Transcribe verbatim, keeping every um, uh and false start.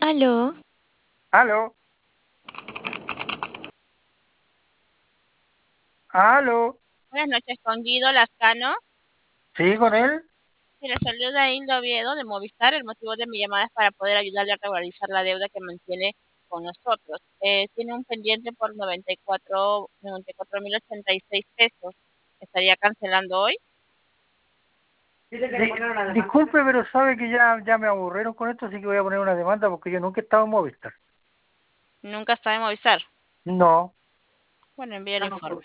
Aló, Aló, aló, Buenas noches, con Guido Lascano. ¿sí con él? Y le saluda Hilda Oviedo de Movistar. El motivo de mi llamada es para poder ayudarle a regularizar la deuda que mantiene con nosotros. Eh, tiene un pendiente por noventa y cuatro noventa y cuatro mil ochenta y seis pesos. ¿Estaría cancelando hoy? Di- disculpe, pero sabe que ya, ya me aburrieron con esto, así que voy a poner una demanda porque yo nunca he estado en Movistar. Nunca está en Movistar. No. Bueno, envíe el informe.